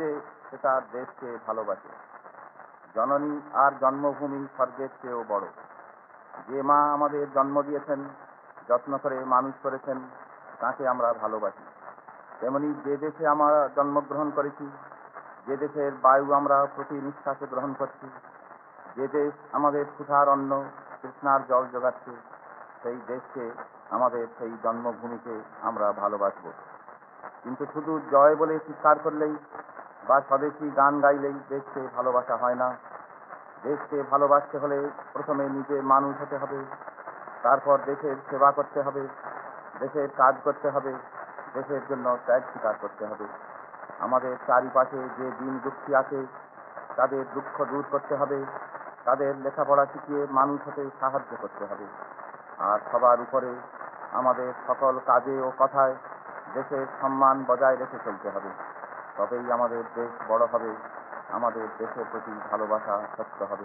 যে সে তার দেশকে ভালোবাসে। জননী আর জন্মভূমি স্বর্গের চেয়েও বড়। যে মা আমাদের জন্ম দিয়েছেন, যত্ন করে মানুষ করেছেন, তাকে আমরা ভালোবাসি। তেমনি যে দেশে আমরা জন্মগ্রহণ করেছি, যে দেশের বায়ু আমরা প্রতি নিঃশ্বাসে গ্রহণ করছি, যে দেশ আমাদের ক্ষুধার অন্ন, তৃষ্ণার জল যোগাচ্ছে, সেই দেশকে, আমাদের সেই জন্মভূমিকে আমরা ভালোবাসব। কিন্তু শুধু জয় বলে চিৎকার করলেই বা স্বদেশী গান গাইলেই দেশকে ভালোবাসা হয় না। দেশকে ভালোবাসতে হলে প্রথমে নিজে মানুষ হতে হবে, তারপর দেশের সেবা করতে হবে, দেশের কাজ করতে হবে, দেশের জন্য ত্যাগ স্বীকার করতে হবে। আমাদের চারিপাশে যে দিন দুঃখী আছে, তাদের দুঃখ দূর করতে হবে, তাদের লেখাপড়া শিখিয়ে মানুষ হতে সাহায্য করতে হবে। আর সবার উপরে আমাদের সকল কাজে ও কথায় দেশের সম্মান বজায় রেখে চলতে হবে। তবেই আমাদের দেশ বড় হবে, আমাদের দেশের প্রতি ভালোবাসা সত্য হবে।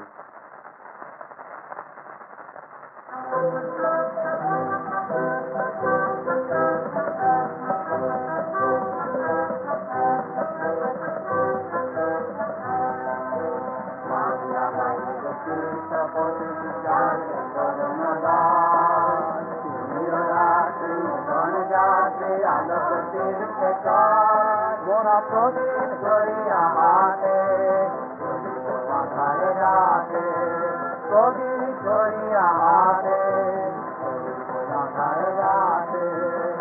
মোরা প্রদীপ ধরিয়া হাতে মাথায় রাতে, প্রদীপ ধরিয়া হাতে মাথায় রাতে।